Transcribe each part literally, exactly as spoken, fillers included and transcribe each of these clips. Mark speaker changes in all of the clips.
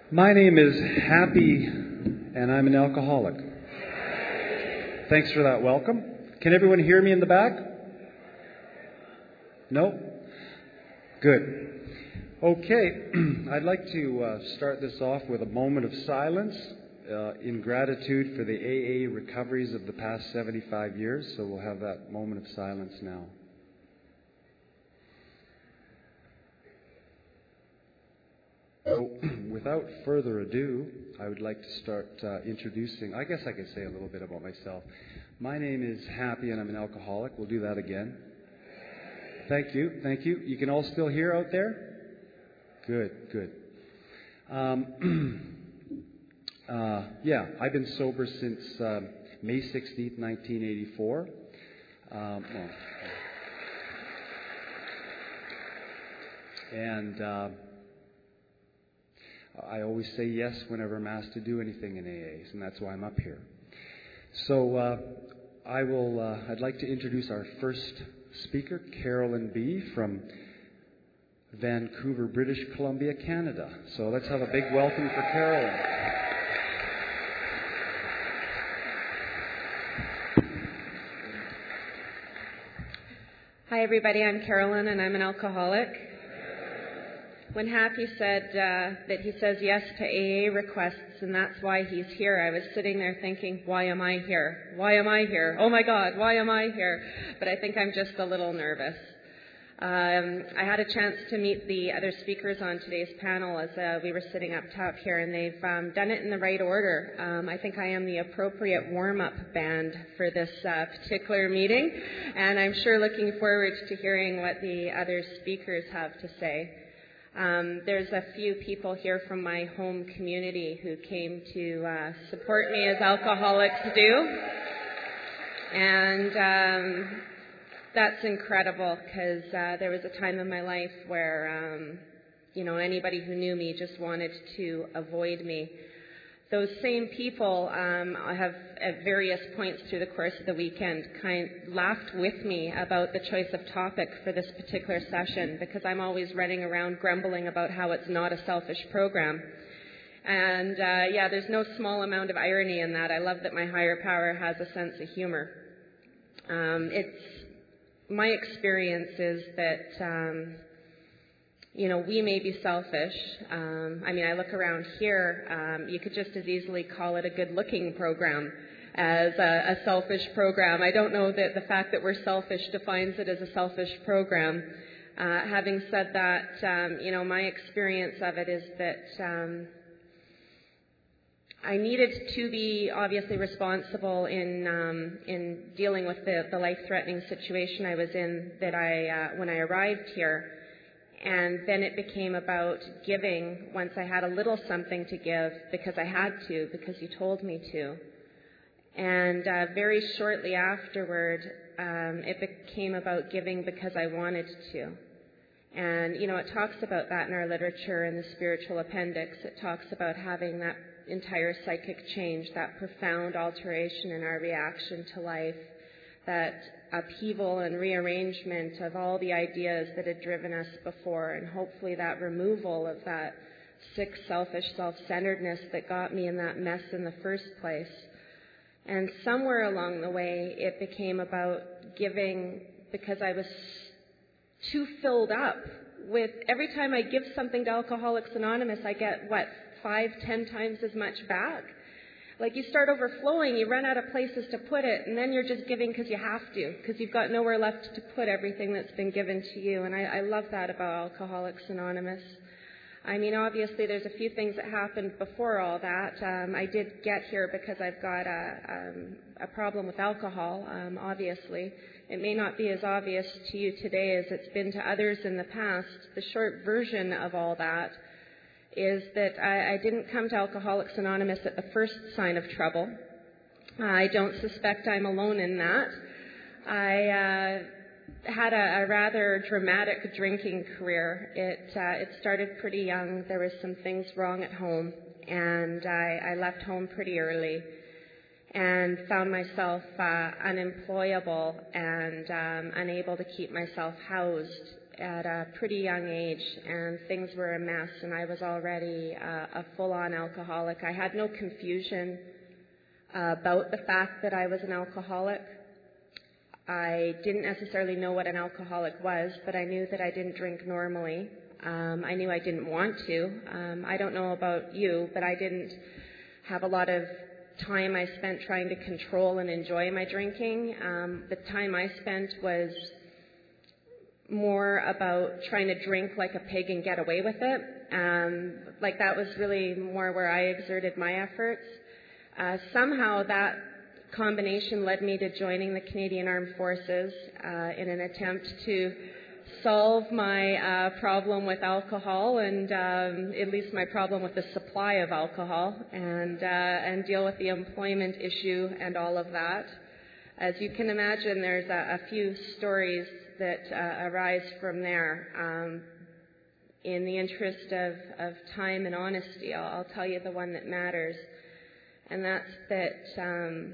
Speaker 1: My name is Happy, and I'm an alcoholic. Thanks for that welcome. Can everyone hear me in the back? No? Good. Okay, I'd like to uh, start this off with a moment of silence uh, in gratitude for the A A recoveries of the past seventy-five years. So we'll have that moment of silence now. So, without further ado, I would like to start uh, introducing, I guess I could say a little bit about myself. My name is Happy and I'm an alcoholic. We'll do that again. Thank you, thank you. You can all still hear out there? Good, good. Um, uh, yeah, I've been sober since uh, May sixteenth, nineteen eighty-four. Um, well, and... Uh, I always say yes whenever I'm asked to do anything in A As, and that's why I'm up here. So uh, I will. Uh, I'd like to introduce our first speaker, Carolyn B. from Vancouver, British Columbia, Canada. So let's have a big welcome for Carolyn.
Speaker 2: Hi, everybody. I'm Carolyn, and I'm an alcoholic. When Happy said uh, that he says yes to A A requests, and that's why he's here, I was sitting there thinking, why am I here? Why am I here? Oh, my God, why am I here? But I think I'm just a little nervous. Um, I had a chance to meet the other speakers on today's panel as uh, we were sitting up top here, and they've um, done it in the right order. Um, I think I am the appropriate warm-up band for this uh, particular meeting, and I'm sure looking forward to hearing what the other speakers have to say. Um, there's a few people here from my home community who came to uh, support me as alcoholics do. And um, that's incredible because uh, there was a time in my life where, um, you know, anybody who knew me just wanted to avoid me. Those same people um, have, at various points through the course of the weekend, kind of laughed with me about the choice of topic for this particular session because I'm always running around grumbling about how it's not a selfish program. And, uh, yeah, there's no small amount of irony in that. I love that my higher power has a sense of humor. Um, it's my experience is that... Um, You know, we may be selfish. Um, I mean, I look around here. Um, you could just as easily call it a good-looking program as a, a selfish program. I don't know that the fact that we're selfish defines it as a selfish program. Uh, having said that, um, you know, my experience of it is that um, I needed to be obviously responsible in um, in dealing with the, the life-threatening situation I was in that I uh, when I arrived here. And then it became about giving once I had a little something to give because I had to, because you told me to. And uh, very shortly afterward, um, it became about giving because I wanted to. And, you know, it talks about that in our literature in the spiritual appendix. It talks about having that entire psychic change, that profound alteration in our reaction to life, that upheaval and rearrangement of all the ideas that had driven us before, and hopefully that removal of that sick, selfish self-centeredness that got me in that mess in the first place. And somewhere along the way, it became about giving because I was too filled up with, every time I give something to Alcoholics Anonymous, I get, what, five, ten times as much back? Like you start overflowing, you run out of places to put it, and then you're just giving because you have to, because you've got nowhere left to put everything that's been given to you. And I, I love that about Alcoholics Anonymous. I mean, obviously, there's a few things that happened before all that. Um, I did get here because I've got a, um, a problem with alcohol, um, obviously. It may not be as obvious to you today as it's been to others in the past. The short version of all that is that I, I didn't come to Alcoholics Anonymous at the first sign of trouble. I don't suspect I'm alone in that. I uh, had a, a rather dramatic drinking career. It uh, it started pretty young. There was some things wrong at home, and I, I left home pretty early and found myself uh, unemployable and um, unable to keep myself housed at a pretty young age, and things were a mess, and I was already uh, a full-on alcoholic. I had no confusion uh, about the fact that I was an alcoholic. I didn't necessarily know what an alcoholic was, but I knew that I didn't drink normally. Um, I knew I didn't want to. Um, I don't know about you, but I didn't have a lot of time I spent trying to control and enjoy my drinking. Um, the time I spent was more about trying to drink like a pig and get away with it. Um, like that was really more where I exerted my efforts. Uh, somehow that combination led me to joining the Canadian Armed Forces uh, in an attempt to solve my uh, problem with alcohol and um, at least my problem with the supply of alcohol and, uh, and deal with the employment issue and all of that. As you can imagine, there's a, a few stories that uh, arise from there. Um, in the interest of, of time and honesty, I'll, I'll tell you the one that matters, and that's that um,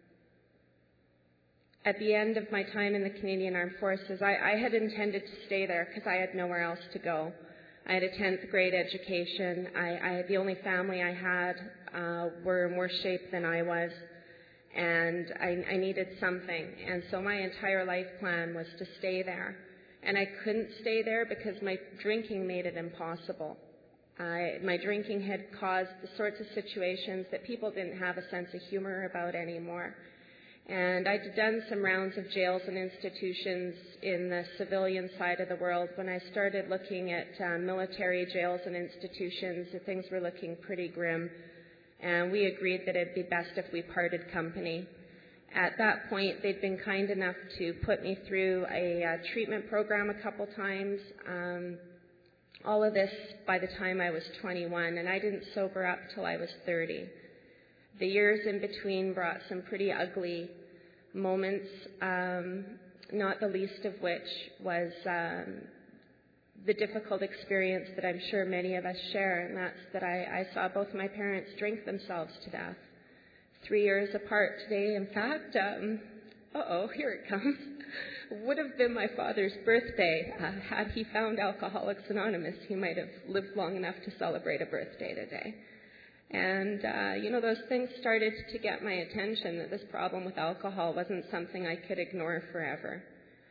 Speaker 2: at the end of my time in the Canadian Armed Forces, I, I had intended to stay there because I had nowhere else to go. I had a tenth grade education. I, I the only family I had uh, were in worse shape than I was. And I, I needed something. And so my entire life plan was to stay there. And I couldn't stay there because my drinking made it impossible. I, my drinking had caused the sorts of situations that people didn't have a sense of humor about anymore. And I'd done some rounds of jails and institutions in the civilian side of the world. When I started looking at uh, military jails and institutions, things were looking pretty grim. And we agreed that it'd be best if we parted company. At that point, they'd been kind enough to put me through a uh, treatment program a couple times. Um, all of this by the time I was twenty-one, and I didn't sober up till I was thirty. The years in between brought some pretty ugly moments, um, not the least of which was um, the difficult experience that I'm sure many of us share, and that's that I, I saw both my parents drink themselves to death. Three years apart today, in fact, um, uh-oh, here it comes, would have been my father's birthday. Uh, had he found Alcoholics Anonymous, he might have lived long enough to celebrate a birthday today. And, uh, you know, those things started to get my attention, that this problem with alcohol wasn't something I could ignore forever.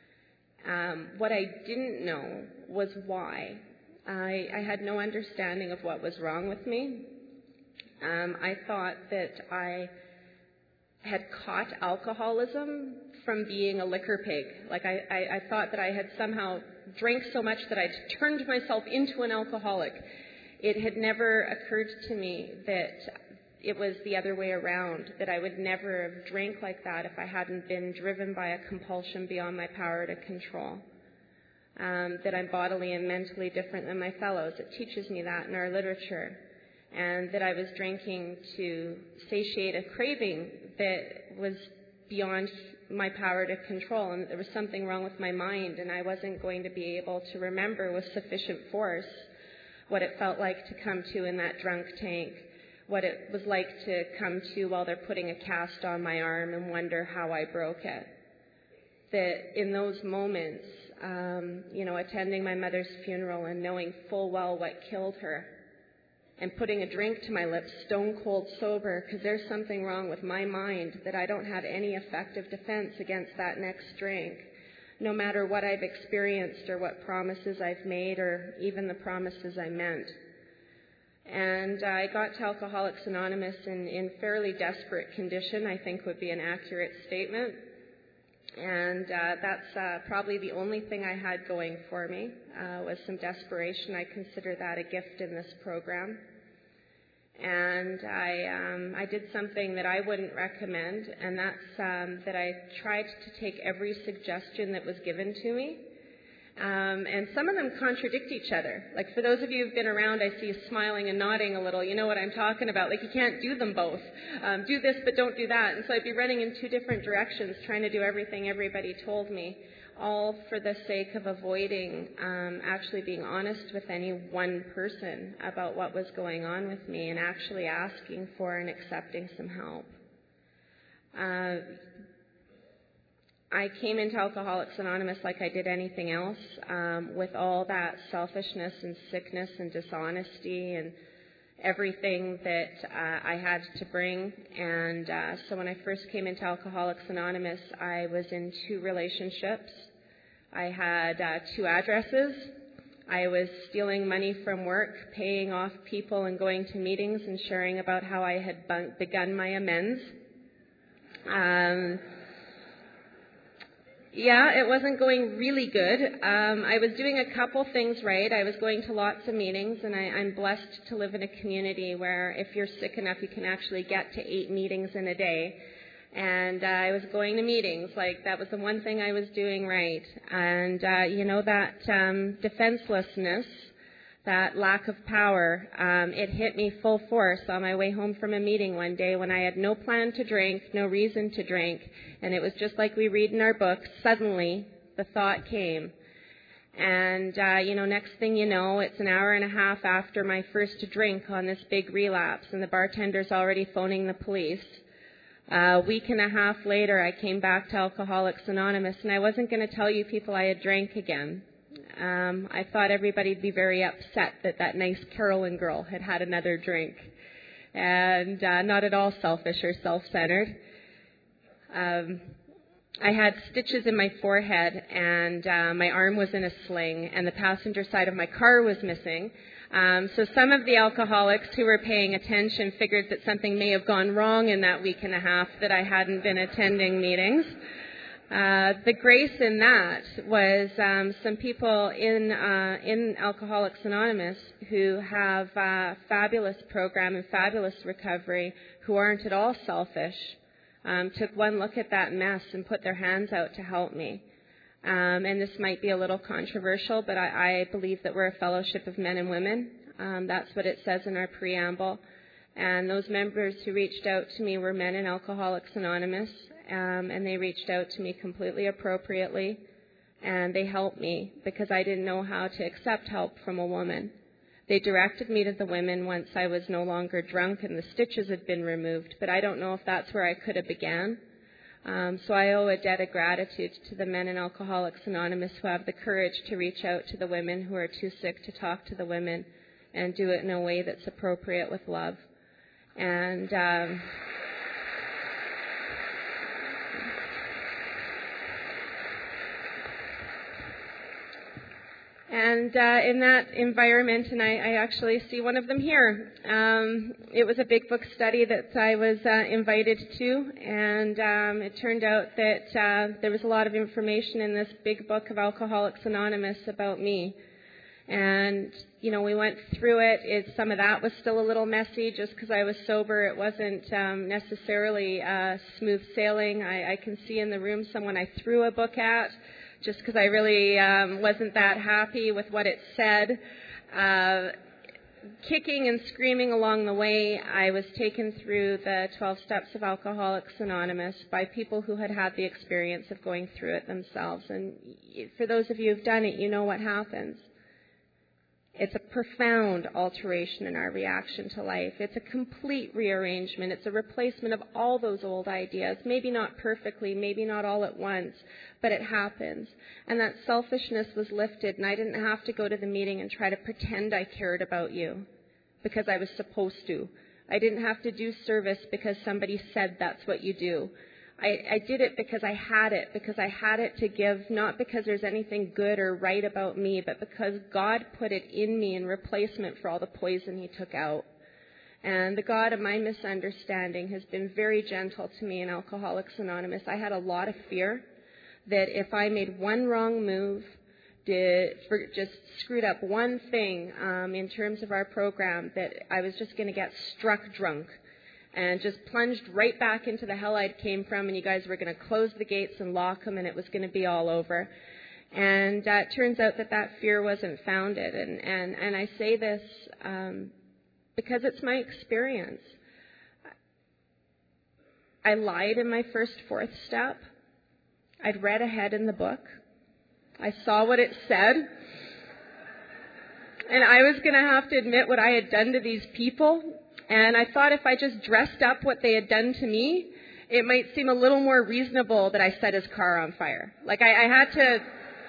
Speaker 2: Um, what I didn't know was why. I, I had no understanding of what was wrong with me. Um, I thought that I had caught alcoholism from being a liquor pig. Like I, I, I thought that I had somehow drank so much that I'd turned myself into an alcoholic. It had never occurred to me that it was the other way around, that I would never have drank like that if I hadn't been driven by a compulsion beyond my power to control. Um, that I'm bodily and mentally different than my fellows. It teaches me that in our literature. And that I was drinking to satiate a craving that was beyond my power to control, and that there was something wrong with my mind, and I wasn't going to be able to remember with sufficient force what it felt like to come to in that drunk tank, what it was like to come to while they're putting a cast on my arm and wonder how I broke it. That in those moments, um, you know, attending my mother's funeral and knowing full well what killed her, and putting a drink to my lips, stone cold sober, because there's something wrong with my mind, that I don't have any effective defense against that next drink, no matter what I've experienced or what promises I've made or even the promises I meant. And I got to Alcoholics Anonymous in, in fairly desperate condition, I think would be an accurate statement. And uh, that's uh, probably the only thing I had going for me, uh, was some desperation. I consider that a gift in this program. And I, um, I did something that I wouldn't recommend, and that's um, that I tried to take every suggestion that was given to me. Um, and some of them contradict each other. Like, for those of you who've been around, I see you smiling and nodding a little. You know what I'm talking about. Like, you can't do them both. Um, do this, but don't do that. And so I'd be running in two different directions, trying to do everything everybody told me, all for the sake of avoiding um, actually being honest with any one person about what was going on with me and actually asking for and accepting some help. Uh, I came into Alcoholics Anonymous like I did anything else, um, with all that selfishness and sickness and dishonesty and everything that uh, I had to bring. And uh, so when I first came into Alcoholics Anonymous, I was in two relationships. I had uh, two addresses. I was stealing money from work, paying off people and going to meetings and sharing about how I had bun- begun my amends. Um, yeah, it wasn't going really good. Um, I was doing a couple things right. I was going to lots of meetings, and I, I'm blessed to live in a community where if you're sick enough, you can actually get to eight meetings in a day. And uh, I was going to meetings. Like, that was the one thing I was doing right. And, uh, you know, that um, defenselessness, that lack of power, um, it hit me full force on my way home from a meeting one day when I had no plan to drink, no reason to drink. And it was just like we read in our book. Suddenly, the thought came. And, uh, you know, next thing you know, it's an hour and a half after my first drink on this big relapse, and the bartender's already phoning the police. Uh, a week and a half later, I came back to Alcoholics Anonymous, and I wasn't going to tell you people I had drank again. Um, I thought everybody'd be very upset that that nice Carolyn girl had had another drink, and uh, not at all selfish or self-centered. Um, I had stitches in my forehead, and uh, my arm was in a sling, and the passenger side of my car was missing. Um, so some of the alcoholics who were paying attention figured that something may have gone wrong in that week and a half that I hadn't been attending meetings. Uh, the grace in that was um, some people in uh, in Alcoholics Anonymous who have a fabulous program and fabulous recovery, who aren't at all selfish, um, took one look at that mess and put their hands out to help me. Um, and this might be a little controversial, but I, I believe that we're a fellowship of men and women. Um, that's what it says in our preamble. And those members who reached out to me were men in Alcoholics Anonymous, um, and they reached out to me completely appropriately, and they helped me because I didn't know how to accept help from a woman. They directed me to the women once I was no longer drunk and the stitches had been removed, but I don't know if that's where I could have began. Um, so I owe a debt of gratitude to the men in Alcoholics Anonymous who have the courage to reach out to the women who are too sick to talk to the women and do it in a way that's appropriate with love. And um, And uh, in that environment, and I, I actually see one of them here, um, it was a big book study that I was uh, invited to, and um, it turned out that uh, there was a lot of information in this big book of Alcoholics Anonymous about me. And, you know, we went through it. it some of that was still a little messy just because I was sober. It wasn't um, necessarily uh, smooth sailing. I, I can see in the room someone I threw a book at, just because I really um, wasn't that happy with what it said. Uh, kicking and screaming along the way, I was taken through the twelve Steps of Alcoholics Anonymous by people who had had the experience of going through it themselves. And for those of you who've done it, you know what happens. It's a profound alteration in our reaction to life. It's a complete rearrangement. It's a replacement of all those old ideas. Maybe not perfectly, maybe not all at once, but it happens. And that selfishness was lifted, and I didn't have to go to the meeting and try to pretend I cared about you because I was supposed to. I didn't have to do service because somebody said that's what you do. I, I did it because I had it, because I had it to give, not because there's anything good or right about me, but because God put it in me in replacement for all the poison He took out. And the God of my misunderstanding has been very gentle to me in Alcoholics Anonymous. I had a lot of fear that if I made one wrong move, did for, just screwed up one thing um, in terms of our program, that I was just going to get struck drunk and just plunged right back into the hell I came from, and you guys were going to close the gates and lock them, and it was going to be all over. And uh, it turns out that that fear wasn't founded. And, and, and I say this um, because it's my experience. I lied in my first fourth step. I'd read ahead in the book. I saw what it said. And I was going to have to admit what I had done to these people. And I thought if I just dressed up what they had done to me it might seem a little more reasonable that I set his car on fire. Like I, I had to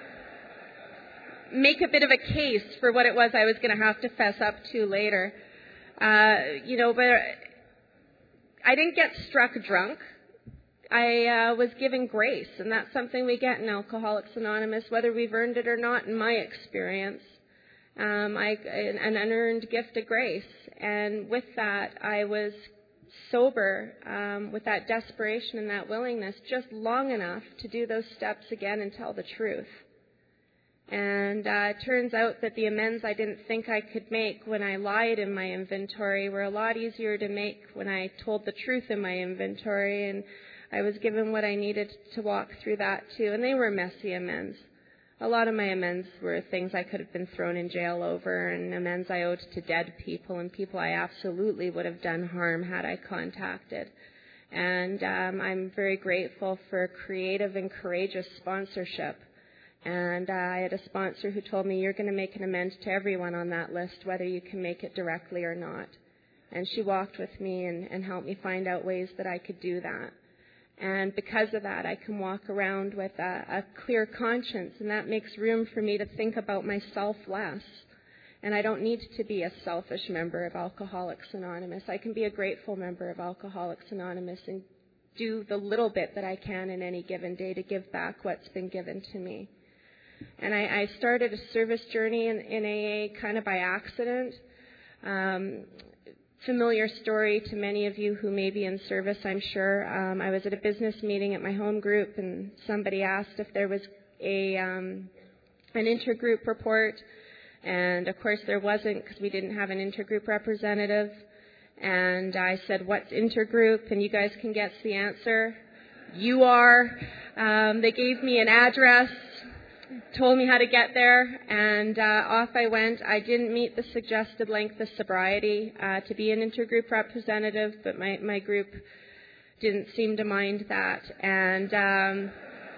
Speaker 2: make a bit of a case for what it was I was going to have to fess up to later. Uh, you know, but I didn't get struck drunk. I uh, was given grace, and that's something we get in Alcoholics Anonymous, whether we've earned it or not, in my experience. Um, I, an unearned gift of grace. And with that, I was sober um, with that desperation and that willingness just long enough to do those steps again and tell the truth. And uh, it turns out that the amends I didn't think I could make when I lied in my inventory were a lot easier to make when I told the truth in my inventory, and I was given what I needed to walk through that too. And they were messy amends. A lot of my amends were things I could have been thrown in jail over, and amends I owed to dead people and people I absolutely would have done harm had I contacted. And um, I'm very grateful for creative and courageous sponsorship. And uh, I had a sponsor who told me, you're going to make an amend to everyone on that list, whether you can make it directly or not. And she walked with me and, and helped me find out ways that I could do that. And because of that, I can walk around with a, a clear conscience, and that makes room for me to think about myself less. And I don't need to be a selfish member of Alcoholics Anonymous. I can be a grateful member of Alcoholics Anonymous and do the little bit that I can in any given day to give back what's been given to me. And I, I started a service journey in, in A A kind of by accident. Um, familiar story to many of you who may be in service, I'm sure. Um, I was at a business meeting at my home group, and somebody asked if there was a um, an intergroup report. And, of course, there wasn't because we didn't have an intergroup representative. And I said, what's intergroup? And you guys can guess the answer. You are. Um, they gave me an address, told me how to get there, and uh, off I went. I didn't meet the suggested length of sobriety uh, to be an intergroup representative, but my, my group didn't seem to mind that. And um,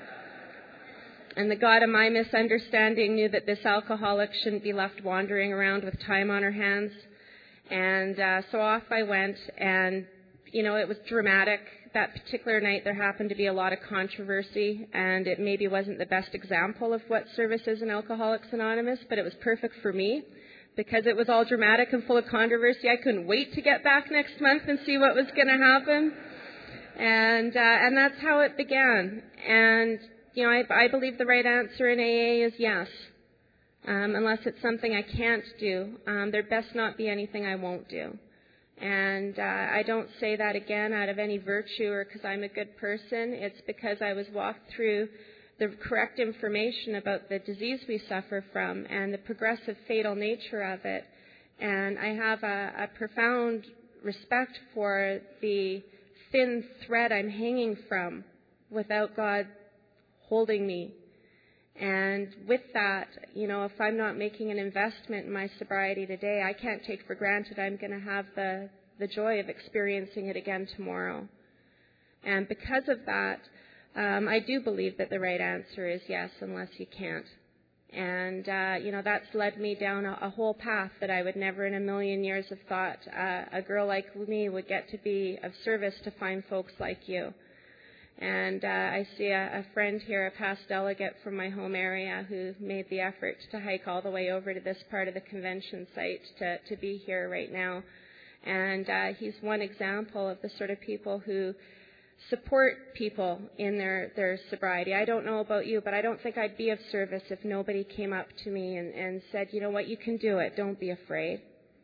Speaker 2: and the God of my misunderstanding knew that this alcoholic shouldn't be left wandering around with time on her hands. And uh, so off I went, and, you know, it was dramatic. That particular night there happened to be a lot of controversy, and it maybe wasn't the best example of what service is in Alcoholics Anonymous, but it was perfect for me because it was all dramatic and full of controversy. I couldn't wait to get back next month and see what was going to happen. And uh, and that's how it began. And, you know, I, I believe the right answer in A A is yes, um, unless it's something I can't do. Um, there best not be anything I won't do. And uh, I don't say that again out of any virtue or because I'm a good person. It's because I was walked through the correct information about the disease we suffer from and the progressive fatal nature of it. And I have a, a profound respect for the thin thread I'm hanging from without God holding me. And with that, you know, if I'm not making an investment in my sobriety today, I can't take for granted I'm going to have the, the joy of experiencing it again tomorrow. And because of that, um, I do believe that the right answer is yes, unless you can't. And, uh, you know, that's led me down a, a whole path that I would never in a million years have thought uh, a girl like me would get to be of service to fine folks like you. And uh, I see a, a friend here, a past delegate from my home area, who made the effort to hike all the way over to this part of the convention site to, to be here right now. And uh, he's one example of the sort of people who support people in their, their sobriety. I don't know about you, but I don't think I'd be of service if nobody came up to me and, and said, you know what, you can do it. Don't be afraid.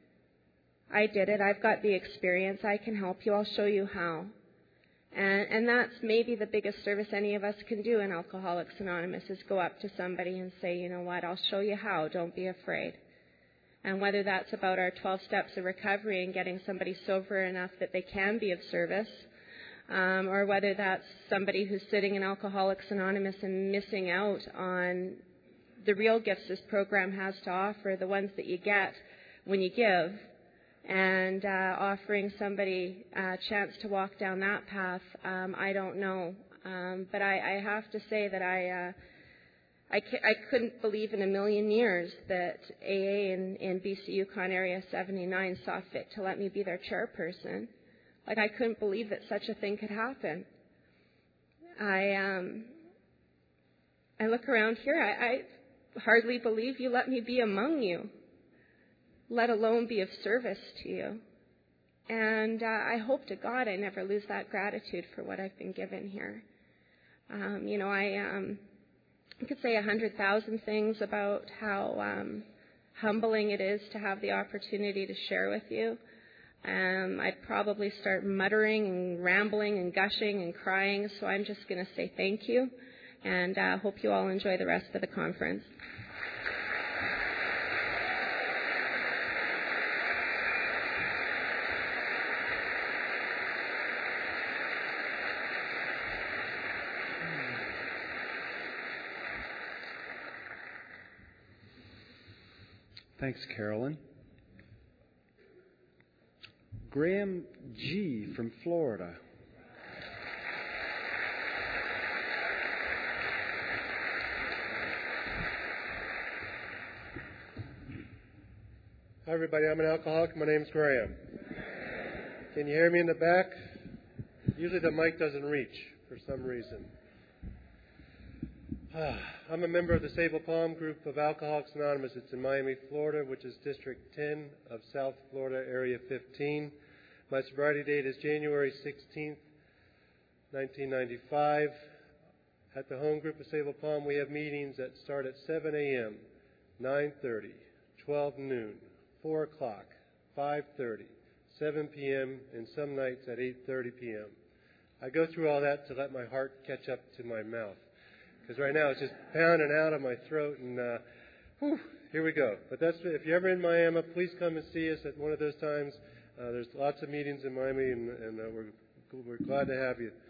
Speaker 2: I did it. I've got the experience. I can help you. I'll show you how. And, and that's maybe the biggest service any of us can do in Alcoholics Anonymous is go up to somebody and say, you know what, I'll show you how. Don't be afraid. And whether that's about our twelve steps of recovery and getting somebody sober enough that they can be of service, um, or whether that's somebody who's sitting in Alcoholics Anonymous and missing out on the real gifts this program has to offer, the ones that you get when you give, and uh, offering somebody a chance to walk down that path, um, I don't know. Um, but I, I have to say that I uh, I, ca- I couldn't believe in a million years that A A in, in B C Yukon Area seventy-nine saw fit to let me be their chairperson. Like, I couldn't believe that such a thing could happen. I um, I look around here, I, I hardly believe you let me be among you, let alone be of service to you. And uh, I hope to God I never lose that gratitude for what I've been given here. Um, you know, I um, I could say a hundred thousand things about how um, humbling it is to have the opportunity to share with you. Um, I'd probably start muttering and rambling and gushing and crying, so I'm just going to say thank you, and uh, hope you all enjoy the rest of the conference.
Speaker 1: Thanks, Carolyn. Graham G. from Florida.
Speaker 3: Hi, everybody. I'm an alcoholic. My name's Graham. Can you hear me in the back? Usually the mic doesn't reach for some reason. I'm a member of the Sable Palm group of Alcoholics Anonymous. It's in Miami, Florida, which is District ten of South Florida, Area fifteen. My sobriety date is January sixteenth, nineteen ninety-five. At the home group of Sable Palm, we have meetings that start at seven a.m., nine thirty, twelve noon, four o'clock, five thirty, seven p.m., and some nights at eight thirty p.m. I go through all that to let my heart catch up to my mouth, because right now it's just pounding out of my throat, and uh, whew, here we go. But that's if you're ever in Miami, please come and see us at one of those times. Uh, there's lots of meetings in Miami, and, and uh, we're we're glad to have you.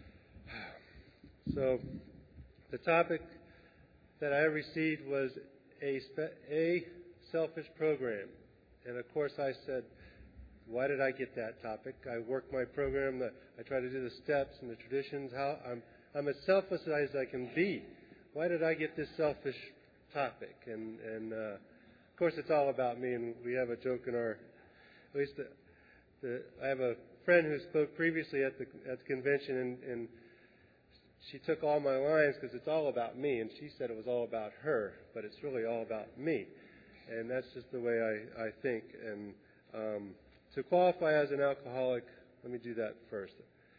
Speaker 3: So the topic that I received was a spe- a selfish program, and of course I said, why did I get that topic? I work my program. The, I try to do the steps and the traditions. How I'm I'm as selfless as I can be. Why did I get this selfish topic? And, and uh, of course, it's all about me. And we have a joke in our, at least the, the, I have a friend who spoke previously at the at the convention, and, and she took all my lines because it's all about me. And she said it was all about her, but it's really all about me. And that's just the way I, I think. And um, to qualify as an alcoholic, let me do that first.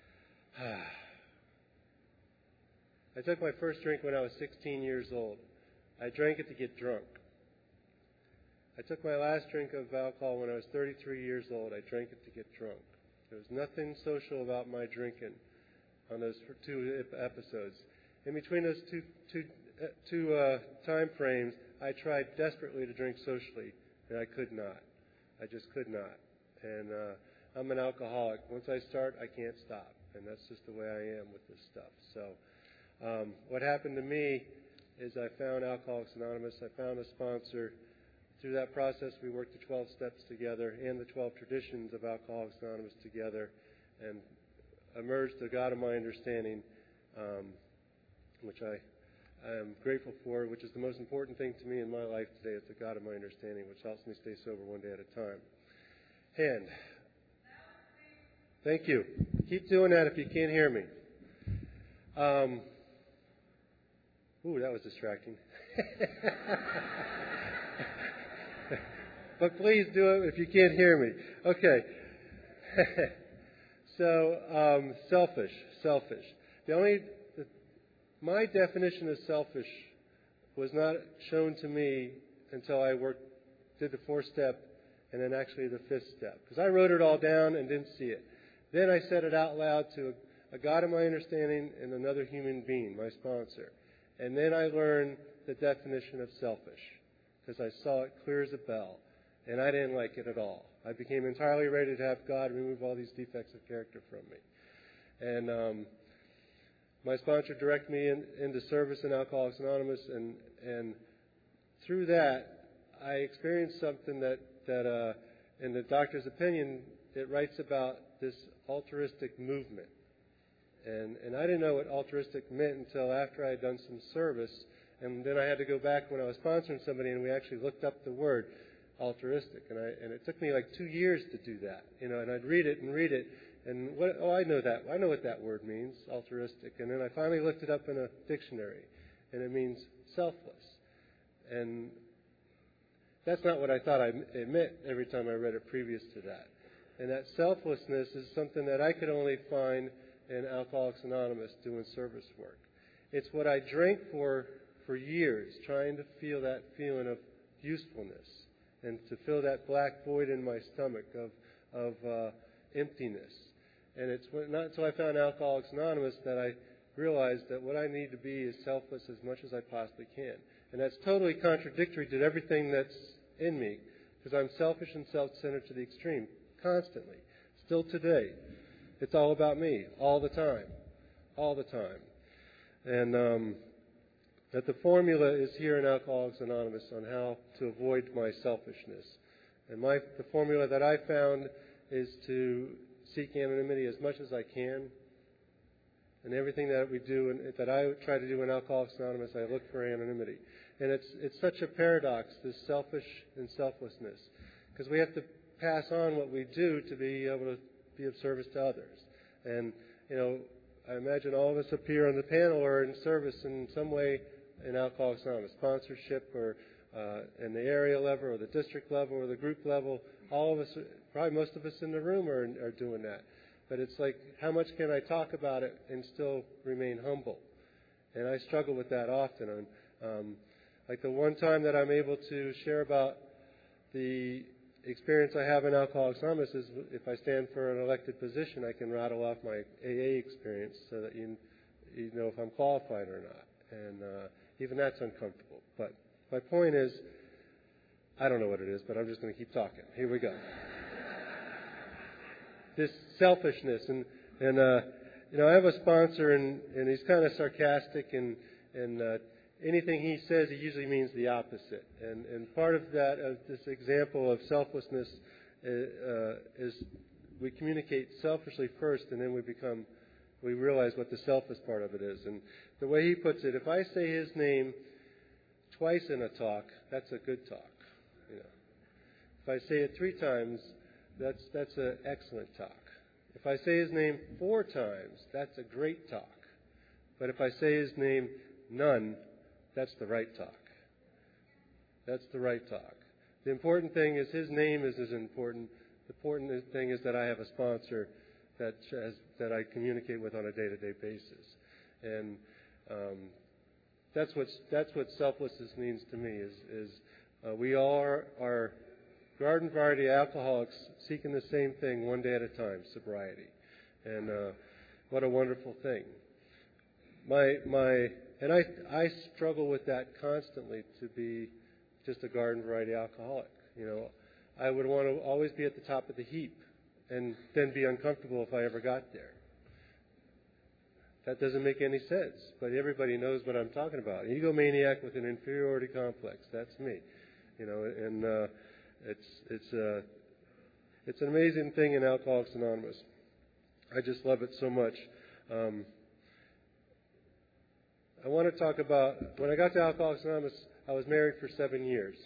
Speaker 3: I took my first drink when I was sixteen years old. I drank it to get drunk. I took my last drink of alcohol when I was thirty-three years old. I drank it to get drunk. There was nothing social about my drinking on those two episodes. In between those two, two, uh, two uh, time frames, I tried desperately to drink socially, and I could not. I just could not. And uh, I'm an alcoholic. Once I start, I can't stop. And that's just the way I am with this stuff. So um, what happened to me is I found Alcoholics Anonymous. I found a sponsor. Through that process, we worked the twelve steps together and the twelve traditions of Alcoholics Anonymous together, and emerged the God of my understanding, um, which I, I am grateful for, which is the most important thing to me in my life today. It's the God of my understanding, which helps me stay sober one day at a time. And thank you. Keep doing that if you can't hear me. Um, ooh, that was distracting. But please do it if you can't hear me. Okay. So, um, selfish, selfish. The only, the, my definition of selfish was not shown to me until I worked, did the fourth step, and then actually the fifth step. Because I wrote it all down and didn't see it. Then I said it out loud to a, a God of my understanding and another human being, my sponsor. And then I learned the definition of selfish, because I saw it clear as a bell. And I didn't like it at all. I became entirely ready to have God remove all these defects of character from me. And um, my sponsor directed me in, into service in Alcoholics Anonymous, and and through that, I experienced something that, that uh, in the doctor's opinion, it writes about this altruistic movement. And, and I didn't know what altruistic meant until after I had done some service. And then I had to go back when I was sponsoring somebody, and we actually looked up the word altruistic, and I and it took me like two years to do that, you know. And I'd read it and read it, And what, oh, I know that. I know what that word means, altruistic. And then I finally looked it up in a dictionary, and it means selfless. And that's not what I thought I, it meant every time I read it previous to that. And that selflessness is something that I could only find in Alcoholics Anonymous doing service work. It's what I drank for for years, trying to feel that feeling of usefulness and to fill that black void in my stomach of of uh, emptiness. And it's not until I found Alcoholics Anonymous that I realized that what I need to be is selfless as much as I possibly can. And that's totally contradictory to everything that's in me, because I'm selfish and self-centered to the extreme, constantly. Still today. It's all about me, all the time. All the time. And um, that the formula is here in Alcoholics Anonymous on how to avoid my selfishness. And my the formula that I found is to seek anonymity as much as I can. And everything that we do, and that I try to do in Alcoholics Anonymous, I look for anonymity. And it's it's such a paradox, this selfish and selflessness, because we have to pass on what we do to be able to be of service to others. And, you know, I imagine all of us up here on the panel are in service in some way in Alcoholics Anonymous, sponsorship or uh, in the area level or the district level or the group level. All of us, probably most of us in the room are, are doing that. But it's like, how much can I talk about it and still remain humble? And I struggle with that often. And, um, like the one time that I'm able to share about the experience I have in Alcoholics Anonymous is if I stand for an elected position, I can rattle off my A A experience so that you, you know if I'm qualified or not. And uh, even that's uncomfortable. But my point is, I don't know what it is, but I'm just going to keep talking. Here we go. This selfishness, and and uh, you know, I have a sponsor, and, and he's kind of sarcastic, and and uh, anything he says, he usually means the opposite. And and part of that, of this example of selflessness, uh, is we communicate selfishly first, and then we become, we realize what the selfless part of it is. And the way he puts it, if I say his name twice in a talk, that's a good talk. You know, if I say it three times, that's that's an excellent talk. If I say his name four times, that's a great talk. But if I say his name none, that's the right talk. That's the right talk. The important thing is his name is as important. The important thing is that I have a sponsor that has, that I communicate with on a day-to-day basis. And um, that's what that's what selflessness means to me. Is is uh, we all are, are garden variety alcoholics seeking the same thing one day at a time: sobriety. And uh, what a wonderful thing. My my. And I, I struggle with that constantly, to be just a garden variety alcoholic. You know, I would want to always be at the top of the heap and then be uncomfortable if I ever got there. That doesn't make any sense, but everybody knows what I'm talking about. An egomaniac with an inferiority complex, that's me. You know, and uh, it's it's uh, it's an amazing thing in Alcoholics Anonymous. I just love it so much. Um, I want to talk about, when I got to Alcoholics Anonymous, I was married for seven years.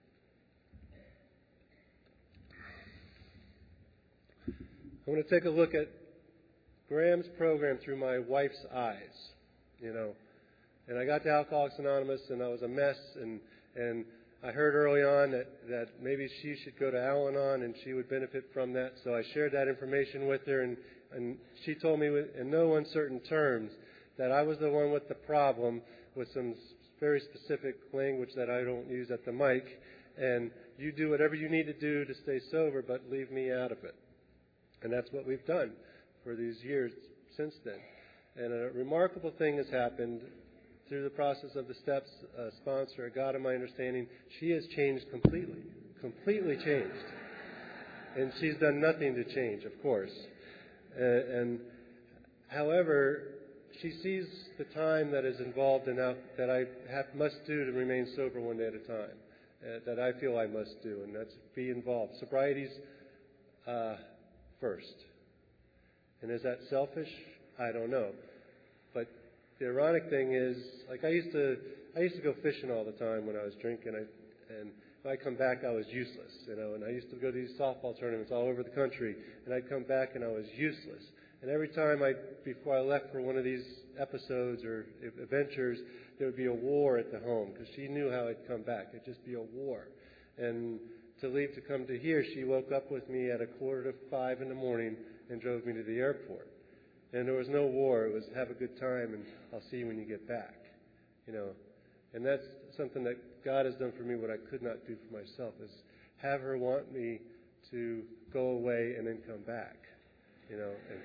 Speaker 3: I want to take a look at Graham's program through my wife's eyes, you know. And I got to Alcoholics Anonymous, and I was a mess, and and I heard early on that, that maybe she should go to Al-Anon and she would benefit from that. So I shared that information with her, and, and she told me in no uncertain terms that I was the one with the problem, with some very specific language that I don't use at the mic, and you do whatever you need to do to stay sober, but leave me out of it. And that's what we've done for these years since then. And a remarkable thing has happened through the process of the steps. Uh, sponsor, God of my understanding, she has changed completely, completely changed. And she's done nothing to change, of course. Uh, and however, she sees the time that is involved in that, that I have, must do to remain sober one day at a time, uh, that I feel I must do, and that's be involved. Sobriety's uh, first. And is that selfish? I don't know. But the ironic thing is, like I used to, I used to go fishing all the time when I was drinking, I, and when I come back, I was useless, you know. And I used to go to these softball tournaments all over the country, and I'd come back and I was useless. And every time I, before I left for one of these episodes or adventures, there would be a war at the home because she knew how I'd come back. It'd just be a war. And to leave to come to here, she woke up with me at a quarter to five in the morning and drove me to the airport. And there was no war. It was have a good time, and I'll see you when you get back. You know, and that's something that God has done for me what I could not do for myself, is have her want me to go away and then come back. You know, and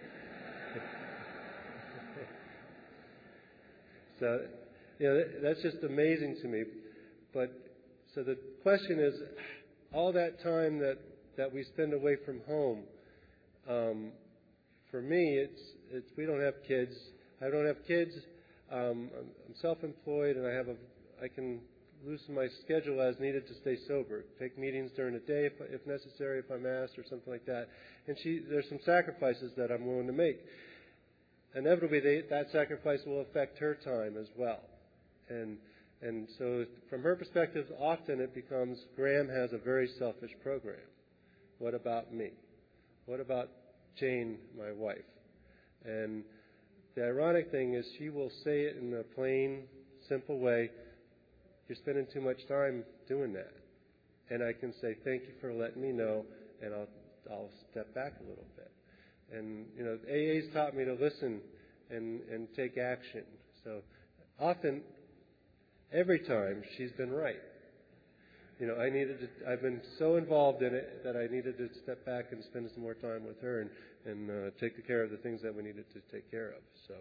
Speaker 3: so, you know, that's just amazing to me. But so the question is, all that time that, that we spend away from home, um, for me, it's it's we don't have kids. I don't have kids. Um, I'm, I'm self-employed, and I have a I can loosen my schedule as needed to stay sober. Take meetings during the day if, if necessary, if I'm asked, or something like that. And she, there's some sacrifices that I'm willing to make. Inevitably, they, that sacrifice will affect her time as well. And and so, from her perspective, often it becomes, Graham has a very selfish program. What about me? What about Jane, my wife? And the ironic thing is, she will say it in a plain, simple way. You're spending too much time doing that. And I can say, thank you for letting me know, and I'll I'll step back a little bit. And, you know, A A's taught me to listen and, and take action. So often, every time, she's been right. You know, I needed to, I've been so involved in it that I needed to step back and spend some more time with her and, and uh, take care of the things that we needed to take care of. So.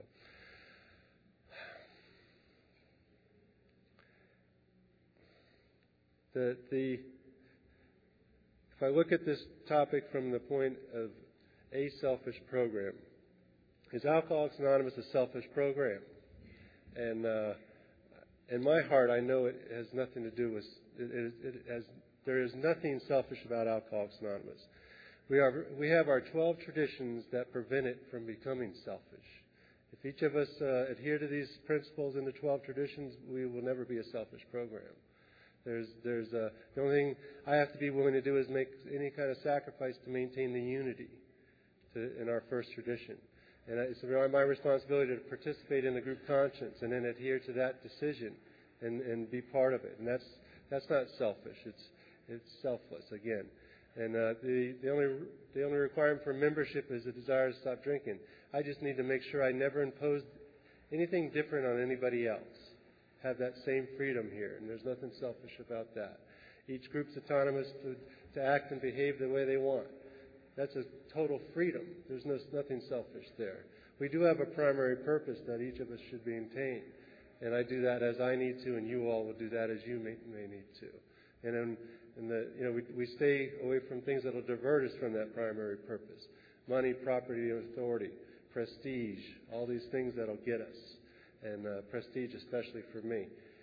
Speaker 3: The, the, if I look at this topic from the point of a selfish program, is Alcoholics Anonymous a selfish program? And uh, in my heart, I know it has nothing to do with, it, it, it has, there is nothing selfish about Alcoholics Anonymous. We, are, we have our twelve traditions that prevent it from becoming selfish. If each of us uh, adhere to these principles in the twelve traditions, we will never be a selfish program. There's, there's uh, the only thing I have to be willing to do is make any kind of sacrifice to maintain the unity to, in our first tradition. And it's my responsibility to participate in the group conscience and then adhere to that decision and, and be part of it. And that's that's not selfish. It's it's selfless again. And uh, the the only the only requirement for membership is a desire to stop drinking. I just need to make sure I never impose anything different on anybody else. Have that same freedom here, and there's nothing selfish about that. Each group's autonomous to, to act and behave the way they want. That's a total freedom. There's no, nothing selfish there. We do have a primary purpose that each of us should maintain, and I do that as I need to, and you all will do that as you may, may need to. And in, in the, you know, we, we stay away from things that will divert us from that primary purpose: money, property, and authority, prestige, all these things that will get us. And uh, prestige, especially for me.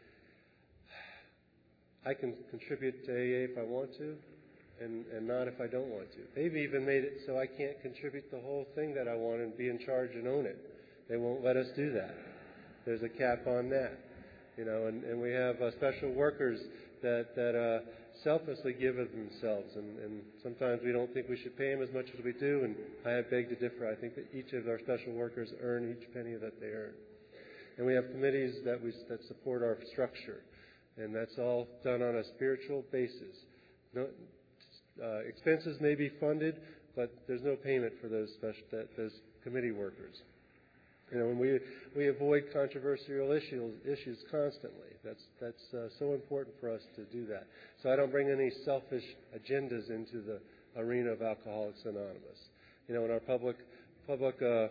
Speaker 3: I can contribute to A A if I want to, and, and not if I don't want to. They've even made it so I can't contribute the whole thing that I want and be in charge and own it. They won't let us do that. There's a cap on that. You know, and, and we have uh, special workers that, that uh, selflessly give of themselves, and, and sometimes we don't think we should pay them as much as we do, and I beg to differ. I think that each of our special workers earn each penny that they earn. And we have committees that we that support our structure, and that's all done on a spiritual basis. No, uh, expenses may be funded, but there's no payment for those special that, those committee workers. You know, and we we avoid controversial issues issues constantly. That's that's uh, so important for us to do that. So I don't bring any selfish agendas into the arena of Alcoholics Anonymous. You know, in our public public. Uh,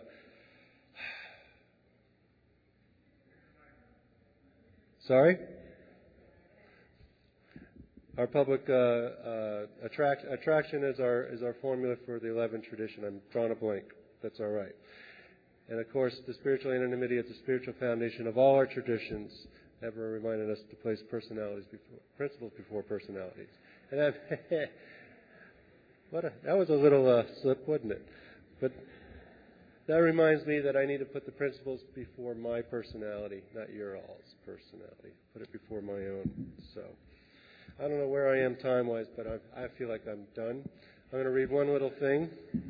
Speaker 3: Sorry? Our public uh, uh, attract, attraction is our is our formula for the eleventh tradition. I'm drawing a blank. That's all right. And of course, the spiritual anonymity is the spiritual foundation of all our traditions, ever reminding us to place personalities before principles before personalities. And that, what a, that was a little uh, slip, wasn't it? But that reminds me that I need to put the principles before my personality, not your all's personality. Put it before my own. So, I don't know where I am time-wise, but I, I feel like I'm done. I'm going to read one little thing.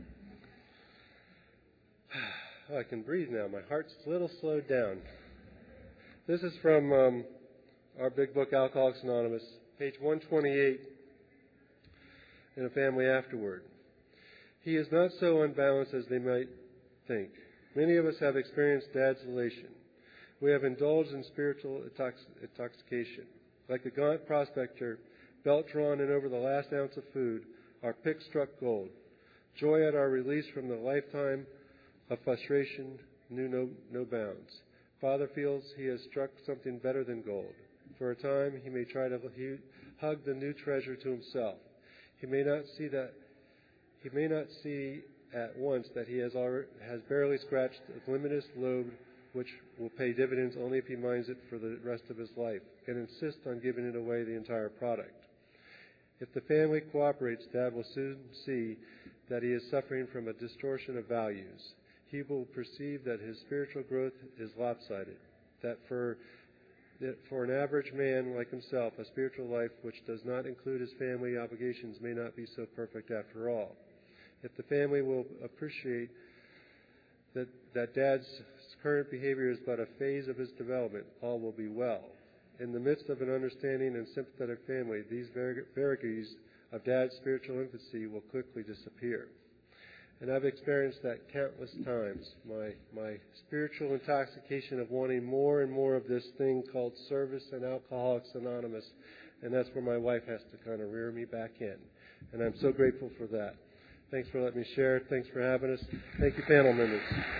Speaker 3: Oh, I can breathe now. My heart's a little slowed down. This is from um, our big book, Alcoholics Anonymous, page one twenty-eight, in A Family Afterward. He is not so unbalanced as they might think. Many of us have experienced dad's elation. We have indulged in spiritual intox- intoxication. Like a gaunt prospector, belt drawn in over the last ounce of food, our pick struck gold. Joy at our release from the lifetime of frustration knew no, no bounds. Father feels he has struck something better than gold. For a time, he may try to he, hug the new treasure to himself. He may not see that. He may not see at once that he has already, has barely scratched the limitless lobe, which will pay dividends only if he mines it for the rest of his life, and insist on giving it away the entire product. If the family cooperates, Dad will soon see that he is suffering from a distortion of values. He will perceive that his spiritual growth is lopsided, that for, that for an average man like himself, a spiritual life which does not include his family obligations may not be so perfect after all. If the family will appreciate that, that Dad's current behavior is but a phase of his development, all will be well. In the midst of an understanding and sympathetic family, these vagaries of Dad's spiritual infancy will quickly disappear. And I've experienced that countless times, my, my spiritual intoxication of wanting more and more of this thing called service and Alcoholics Anonymous, and that's where my wife has to kind of rear me back in. And I'm so grateful for that. Thanks for letting me share. Thanks for having us. Thank you, panel members.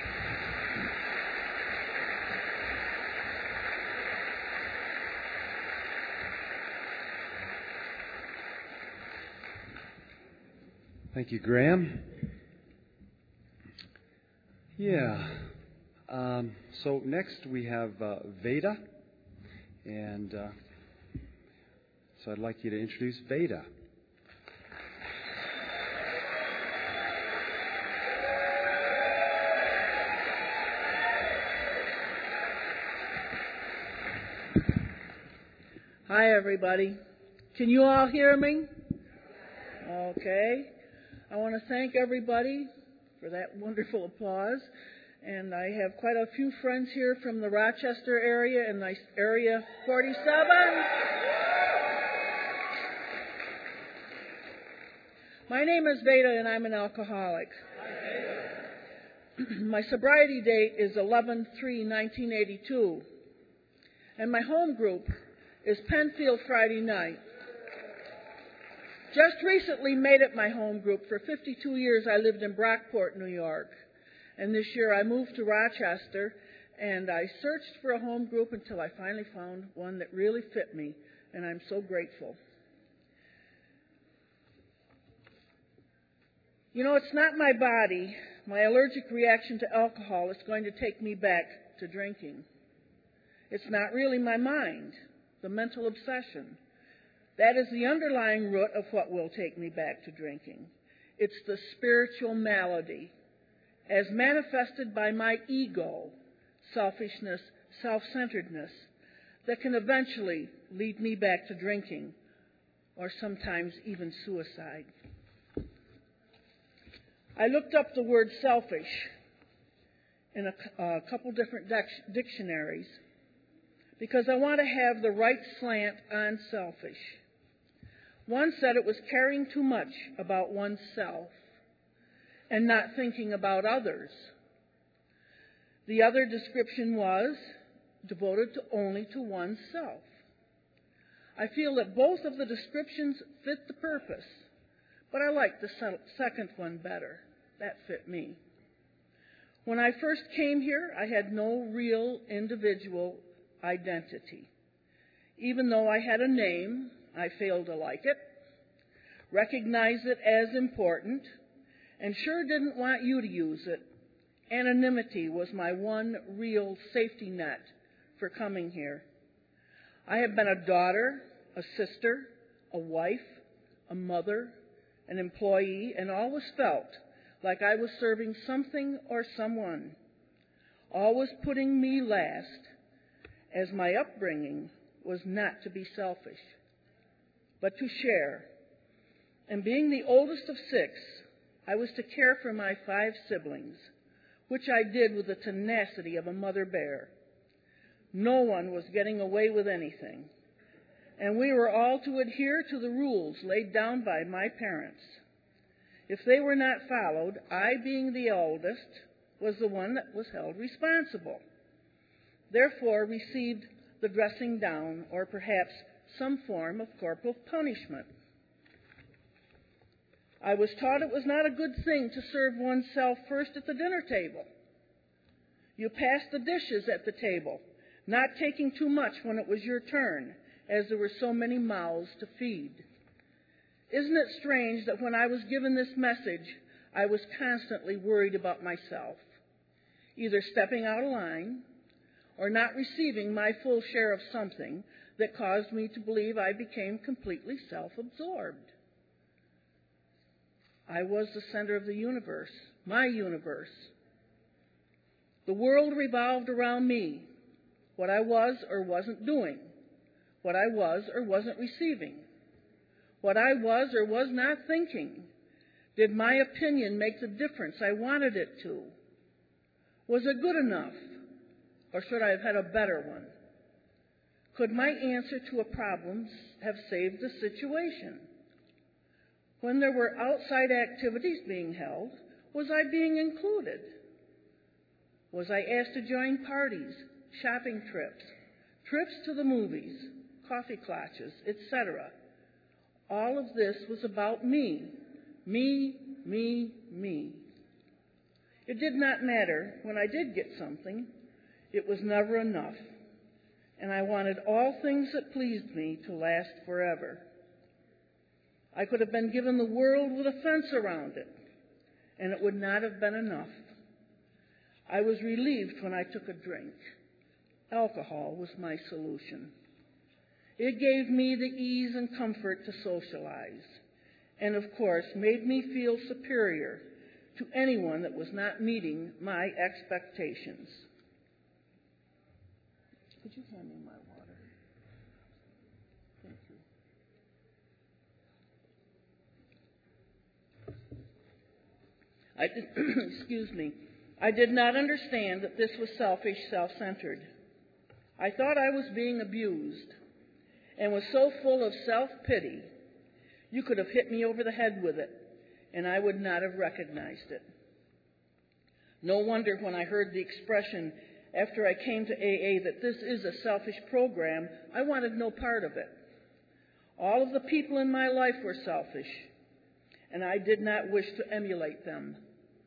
Speaker 1: Thank you, Graham. Yeah. Um, so next we have uh, Veda. And uh, so I'd like you to introduce Veda.
Speaker 4: Hi, everybody. Can you all hear me? Okay. I want to thank everybody for that wonderful applause. And I have quite a few friends here from the Rochester area and the area forty-seven. My name is Veda, and I'm an alcoholic. My sobriety date is eleven three nineteen eighty-two. And my home group is Penfield Friday Night. Just recently made it my home group. For fifty-two years I lived in Brockport, New York. And this year I moved to Rochester, and I searched for a home group until I finally found one that really fit me, and I'm so grateful. You know, it's not my body, my allergic reaction to alcohol, that's going to take me back to drinking. It's not really my mind, the mental obsession. That is the underlying root of what will take me back to drinking. It's the spiritual malady, as manifested by my ego, selfishness, self-centeredness, that can eventually lead me back to drinking, or sometimes even suicide. I looked up the word selfish in a, a couple different dic- dictionaries because I want to have the right slant on selfish. One said it was caring too much about oneself and not thinking about others. The other description was devoted to only to oneself. I feel that both of the descriptions fit the purpose, but I like the second one better. That fit me. When I first came here, I had no real individual identity. Even though I had a name, I failed to like it, recognize it as important, and sure didn't want you to use it. Anonymity was my one real safety net for coming here. I have been a daughter, a sister, a wife, a mother, an employee, and always felt like I was serving something or someone, always putting me last, as my upbringing was not to be selfish. but to share. And being the oldest of six, I was to care for my five siblings, which I did with the tenacity of a mother bear. No one was getting away with anything, and we were all to adhere to the rules laid down by my parents. If they were not followed, I, being the oldest, was the one that was held responsible. Therefore, received the dressing down, or perhaps some form of corporal punishment. I was taught it was not a good thing to serve oneself first at the dinner table. You passed the dishes at the table, not taking too much when it was your turn, as there were so many mouths to feed. Isn't it strange that when I was given this message, I was constantly worried about myself, either stepping out of line or not receiving my full share of something that caused me to believe I became completely self-absorbed. I was the center of the universe, my universe. The world revolved around me, what I was or wasn't doing, what I was or wasn't receiving, what I was or was not thinking. Did my opinion make the difference I wanted it to? Was it good enough, or should I have had a better one? Could my answer to a problem have saved the situation? When there were outside activities being held, was I being included? Was I asked to join parties, shopping trips, trips to the movies, coffee clutches, et cetera? All of this was about me, me, me, me. It did not matter when I did get something. It was never enough, and I wanted all things that pleased me to last forever. I could have been given the world with a fence around it, and it would not have been enough. I was relieved when I took a drink. Alcohol was my solution. It gave me the ease and comfort to socialize, and of course made me feel superior to anyone that was not meeting my expectations. Could you hand me my water? Thank you. I did, excuse me. I did not understand that this was selfish, self-centered. I thought I was being abused and was so full of self-pity, you could have hit me over the head with it, and I would not have recognized it. No wonder when I heard the expression after I came to A A that this is a selfish program, I wanted no part of it. All of the people in my life were selfish, and I did not wish to emulate them.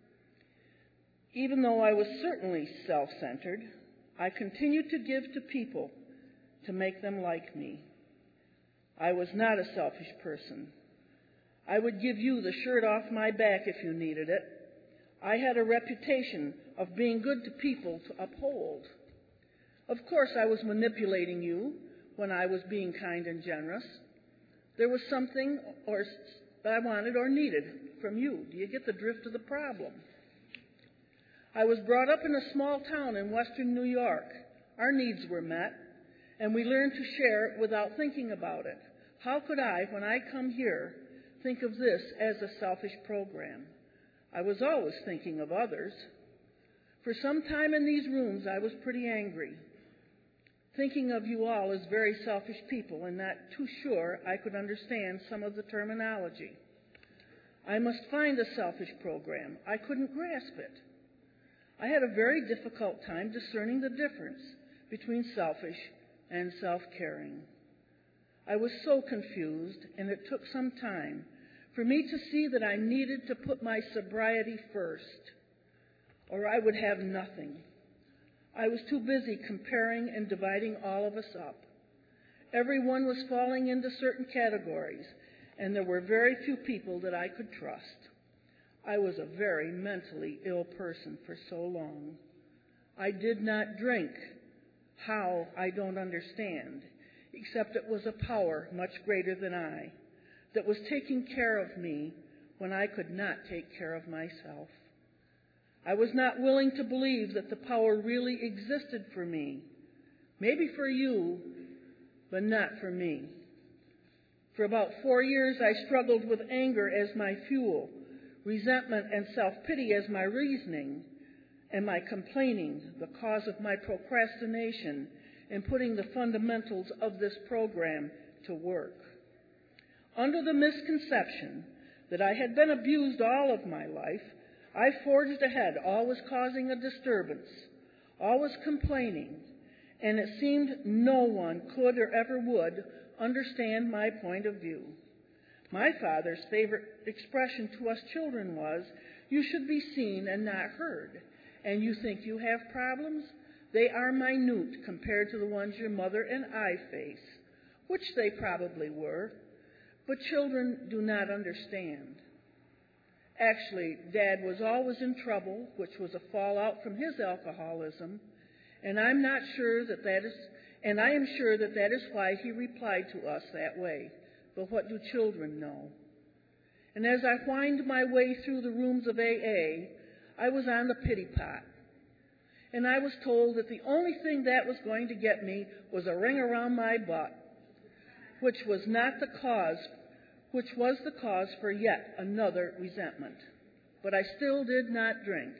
Speaker 4: Even though I was certainly self-centered, I continued to give to people to make them like me. I was not a selfish person. I would give you the shirt off my back if you needed it. I had a reputation of being good to people to uphold. Of course, I was manipulating you when I was being kind and generous. There was something or that I wanted or needed from you. Do you get the drift of the problem? I was brought up in a small town in western New York. Our needs were met, and we learned to share without thinking about it. How could I, when I come here, think of this as a selfish program? I was always thinking of others. For some time in these rooms, I was pretty angry, thinking of you all as very selfish people and not too sure I could understand some of the terminology. I must find a selfish program. I couldn't grasp it. I had a very difficult time discerning the difference between selfish and self-caring. I was so confused, and it took some time for me to see that I needed to put my sobriety first, or I would have nothing. I was too busy comparing and dividing all of us up. Everyone was falling into certain categories, and there were very few people that I could trust. I was a very mentally ill person for so long. I did not drink. How, I don't understand, except it was a power much greater than I that was taking care of me when I could not take care of myself. I was not willing to believe that the power really existed for me, maybe for you, but not for me. For about four years, I struggled with anger as my fuel, resentment and self-pity as my reasoning, and my complaining the cause of my procrastination in putting the fundamentals of this program to work. Under the misconception that I had been abused all of my life, I forged ahead, always causing a disturbance, always complaining, and it seemed no one could or ever would understand my point of view. My father's favorite expression to us children was, "You should be seen and not heard. And you think you have problems? They are minute compared to the ones your mother and I face," which they probably were, but children do not understand. Actually, Dad was always in trouble, which was a fallout from his alcoholism, and I'm not sure that that is, and I am sure that that is why he replied to us that way. But what do children know? And as I whined my way through the rooms of A A, I was on the pity pot. And I was told that the only thing that was going to get me was a ring around my butt, which was not the cause, which was the cause for yet another resentment. But I still did not drink.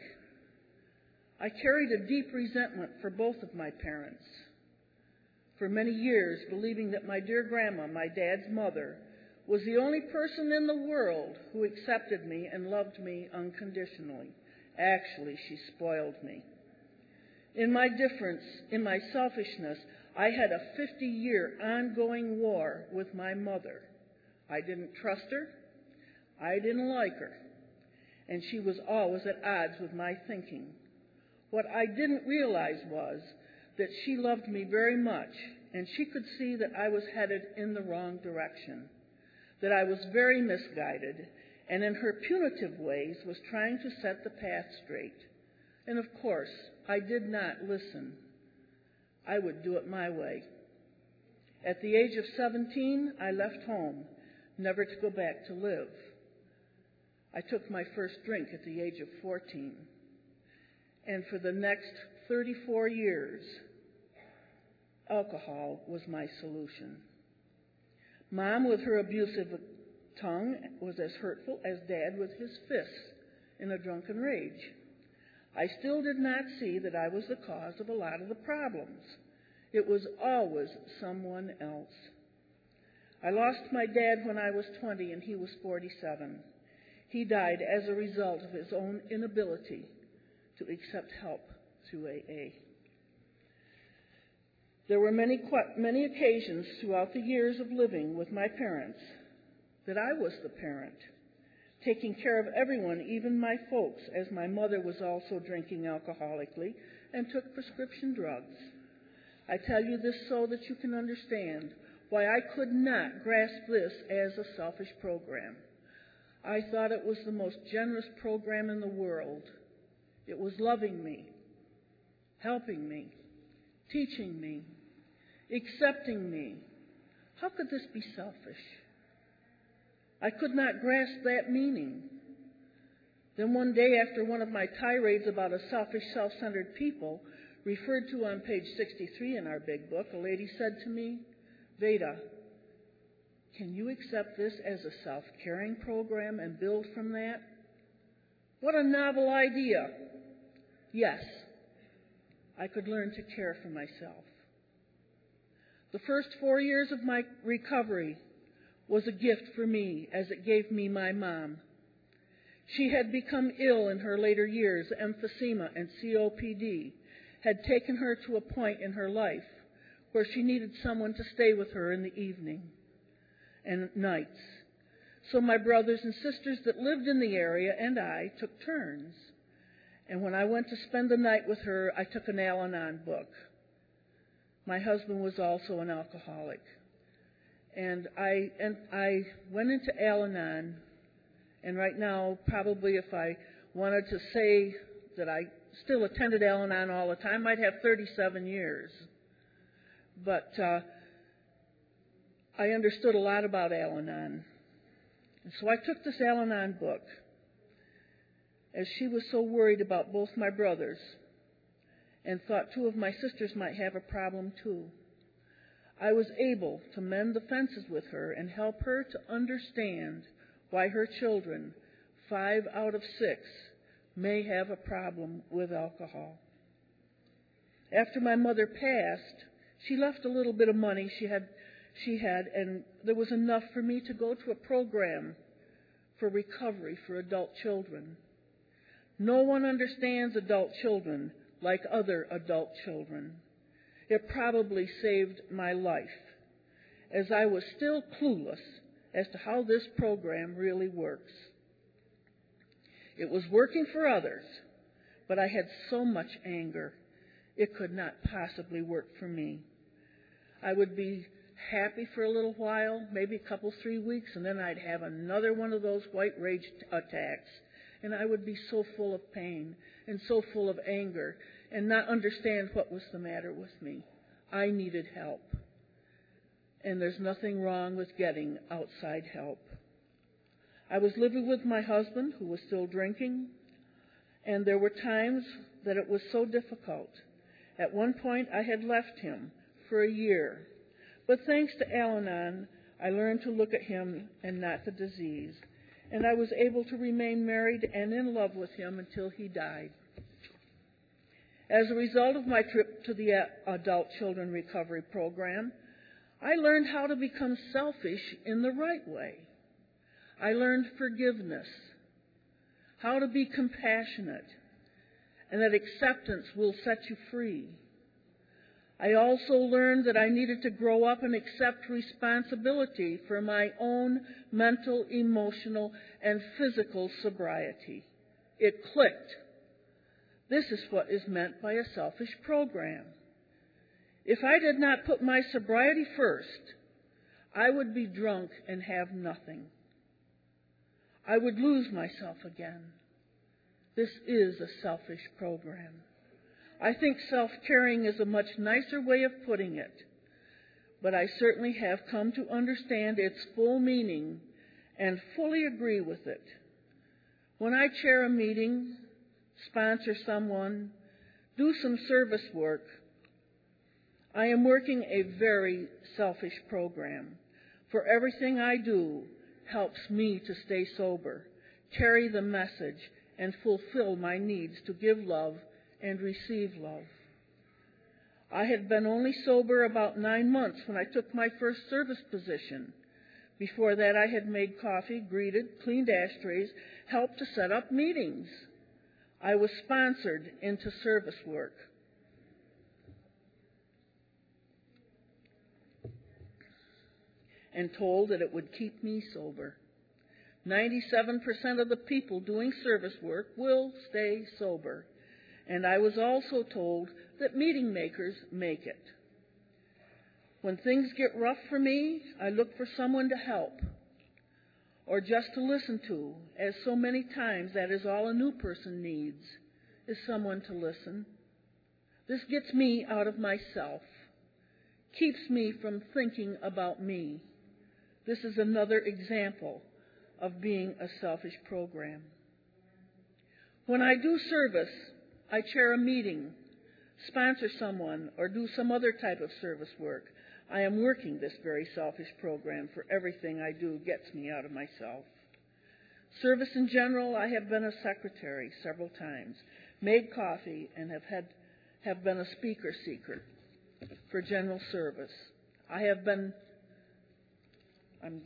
Speaker 4: I carried a deep resentment for both of my parents. For many years, believing that my dear grandma, my dad's mother, was the only person in the world who accepted me and loved me unconditionally. Actually, she spoiled me. In my difference, in my selfishness, I had a fifty-year ongoing war with my mother. I didn't trust her. I didn't like her. And she was always at odds with my thinking. What I didn't realize was that she loved me very much, and she could see that I was headed in the wrong direction, that I was very misguided, and in her punitive ways was trying to set the path straight. And of course, I did not listen. I would do it my way. At the age of seventeen, I left home, never to go back to live. I took my first drink at the age of fourteen. And for the next thirty-four years, alcohol was my solution. Mom, with her abusive tongue, was as hurtful as Dad with his fists in a drunken rage. I still did not see that I was the cause of a lot of the problems. It was always someone else. I lost my dad when I was twenty and he was forty-seven. He died as a result of his own inability to accept help through A A. There were many, many occasions throughout the years of living with my parents that I was the parent, taking care of everyone, even my folks, as my mother was also drinking alcoholically and took prescription drugs. I tell you this so that you can understand why I could not grasp this as a selfish program. I thought it was the most generous program in the world. It was loving me, helping me, teaching me, accepting me. How could this be selfish? I could not grasp that meaning. Then one day, after one of my tirades about a selfish, self-centered people, referred to on page sixty-three in our big book, a lady said to me, "Veda, can you accept this as a self-caring program and build from that?" What a novel idea. Yes, I could learn to care for myself. The first four years of my recovery was a gift for me, as it gave me my mom. She had become ill in her later years. Emphysema and C O P D had taken her to a point in her life where she needed someone to stay with her in the evening and nights. So my brothers and sisters that lived in the area and I took turns. And when I went to spend the night with her, I took an Al-Anon book. My husband was also an alcoholic. And I and I went into Al-Anon, and right now, probably if I wanted to say that I still attended Al-Anon all the time, I'd have thirty-seven years. But uh, I understood a lot about Al-Anon. And so I took this Al-Anon book, as she was so worried about both my brothers and thought two of my sisters might have a problem too. I was able to mend the fences with her and help her to understand why her children, five out of six, may have a problem with alcohol. After my mother passed, she left a little bit of money she had, she had, and there was enough for me to go to a program for recovery for adult children. No one understands adult children like other adult children. It probably saved my life, as I was still clueless as to how this program really works. It was working for others, but I had so much anger, it could not possibly work for me. I would be happy for a little while, maybe a couple, three weeks, and then I'd have another one of those white rage attacks, and I would be so full of pain and so full of anger and not understand what was the matter with me. I needed help, and there's nothing wrong with getting outside help. I was living with my husband, who was still drinking, and there were times that it was so difficult. At one point, I had left him for a year, but thanks to Al-Anon, I learned to look at him and not the disease, and I was able to remain married and in love with him until he died. As a result of my trip to the Adult Children Recovery Program, I learned how to become selfish in the right way. I learned forgiveness, how to be compassionate, and that acceptance will set you free. I also learned that I needed to grow up and accept responsibility for my own mental, emotional, and physical sobriety. It clicked. This is what is meant by a selfish program. If I did not put my sobriety first, I would be drunk and have nothing. I would lose myself again. This is a selfish program. I think self-caring is a much nicer way of putting it, but I certainly have come to understand its full meaning and fully agree with it. When I chair a meeting, sponsor someone, do some service work, I am working a very selfish program, for everything I do helps me to stay sober, carry the message, and fulfill my needs to give love and receive love. I had been only sober about nine months when I took my first service position. Before that, I had made coffee, greeted, cleaned ashtrays, helped to set up meetings. I was sponsored into service work. And told that it would keep me sober. ninety-seven percent of the people doing service work will stay sober. And I was also told that meeting makers make it. When things get rough for me, I look for someone to help or just to listen to, as so many times that is all a new person needs, is someone to listen. This gets me out of myself, keeps me from thinking about me. This is another example of being a selfish program. When I do service, I chair a meeting, sponsor someone, or do some other type of service work. I am working this very selfish program, for everything I do gets me out of myself. Service in general, I have been a secretary several times, made coffee, and have had have been a speaker seeker for general service. I have been I'm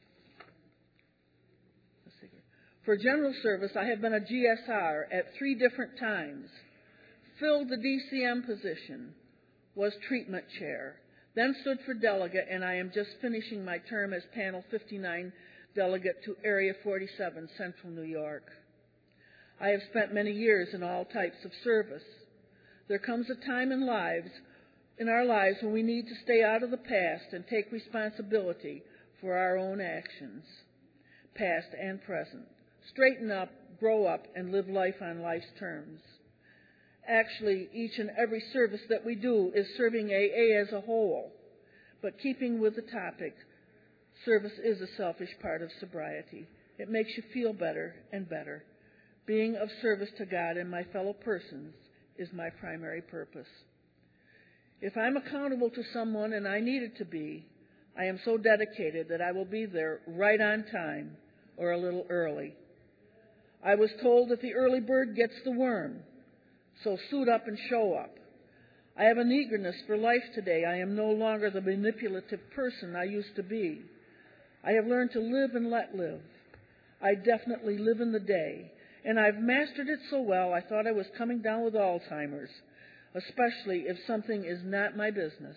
Speaker 4: For general service, I have been a G S R at three different times, filled the D C M position, was treatment chair, then stood for delegate, and I am just finishing my term as Panel fifty-nine delegate to Area forty-seven, Central New York. I have spent many years in all types of service. There comes a time in lives, in our lives when we need to stay out of the past and take responsibility for our own actions, past and present. Straighten up, grow up, and live life on life's terms. Actually, each and every service that we do is serving A A as a whole. But keeping with the topic, service is a selfish part of sobriety. It makes you feel better and better. Being of service to God and my fellow persons is my primary purpose. If I'm accountable to someone and I need it to be, I am so dedicated that I will be there right on time or a little early. I was told that the early bird gets the worm, so suit up and show up. I have an eagerness for life today. I am no longer the manipulative person I used to be. I have learned to live and let live. I definitely live in the day, and I've mastered it so well I thought I was coming down with Alzheimer's, especially if something is not my business.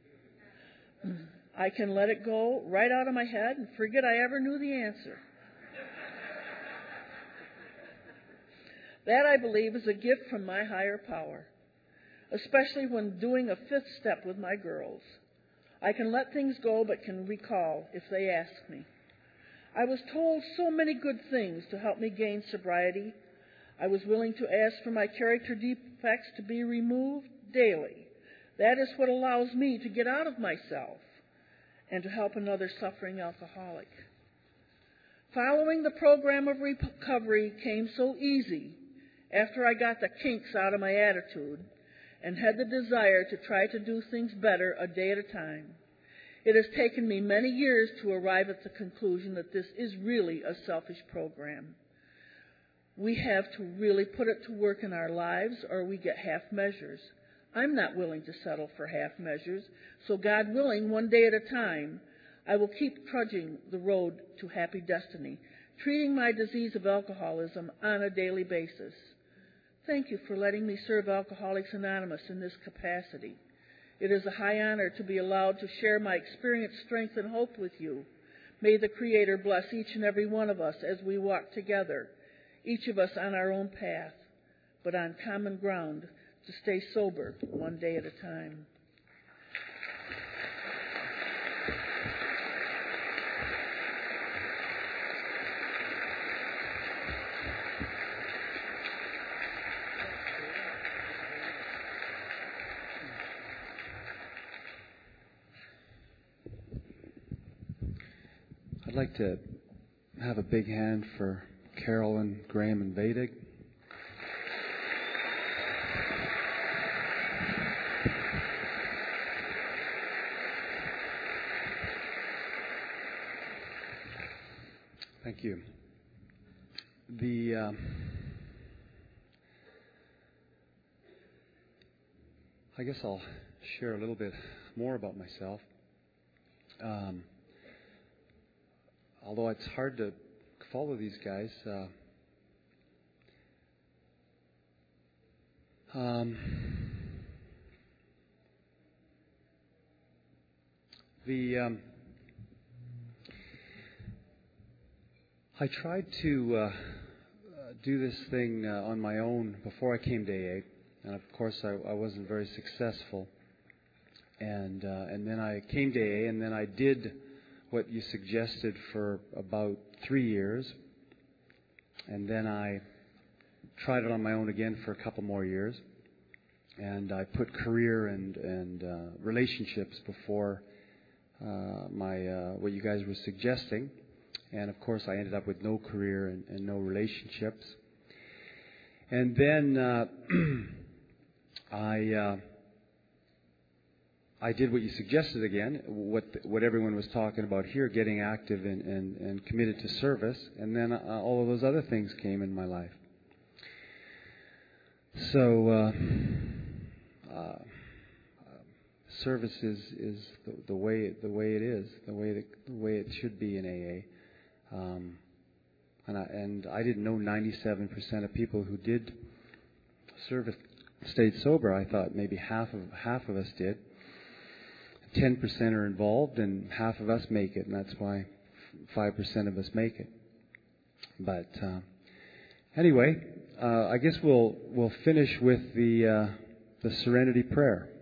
Speaker 4: I can let it go right out of my head and forget I ever knew the answer. That, I believe, is a gift from my higher power, especially when doing a fifth step with my girls. I can let things go but can recall if they ask me. I was told so many good things to help me gain sobriety. I was willing to ask for my character defects to be removed daily. That is what allows me to get out of myself and to help another suffering alcoholic. Following the program of recovery came so easy after I got the kinks out of my attitude and had the desire to try to do things better a day at a time. It has taken me many years to arrive at the conclusion that this is really a selfish program. We have to really put it to work in our lives or we get half measures. I'm not willing to settle for half measures, so God willing, one day at a time, I will keep trudging the road to happy destiny, treating my disease of alcoholism on a daily basis. Thank you for letting me serve Alcoholics Anonymous in this capacity. It is a high honor to be allowed to share my experience, strength, and hope with you. May the Creator bless each and every one of us as we walk together, each of us on our own path, but on common ground to stay sober one day at a time.
Speaker 1: I'd like to have a big hand for Carolyn, Graham, and Vedic. Thank you. The uh, I guess I'll share a little bit more about myself. Um, although it's hard to follow these guys. Uh, um, the um, I tried to uh, do this thing uh, on my own before I came to A A, and of course I, I wasn't very successful. And uh, and then I came to A A, and then I did what you suggested for about three years, and then I tried it on my own again for a couple more years, and I put career and and uh, relationships before uh, my uh, what you guys were suggesting, and of course I ended up with no career and, and no relationships, and then uh, I. Uh, I did what you suggested again, what what everyone was talking about here, getting active and, and, and committed to service, and then uh, all of those other things came in my life. So uh, uh, service is, is the, the way the way it is, the way that, the way it should be in A A. Um, and I, and I didn't know ninety-seven percent of people who did service stayed sober. I thought maybe half of half of us did. ten percent are involved, and half of us make it, and that's why five percent of us make it. But uh, anyway, uh, I guess we'll we'll finish with the uh, the Serenity Prayer.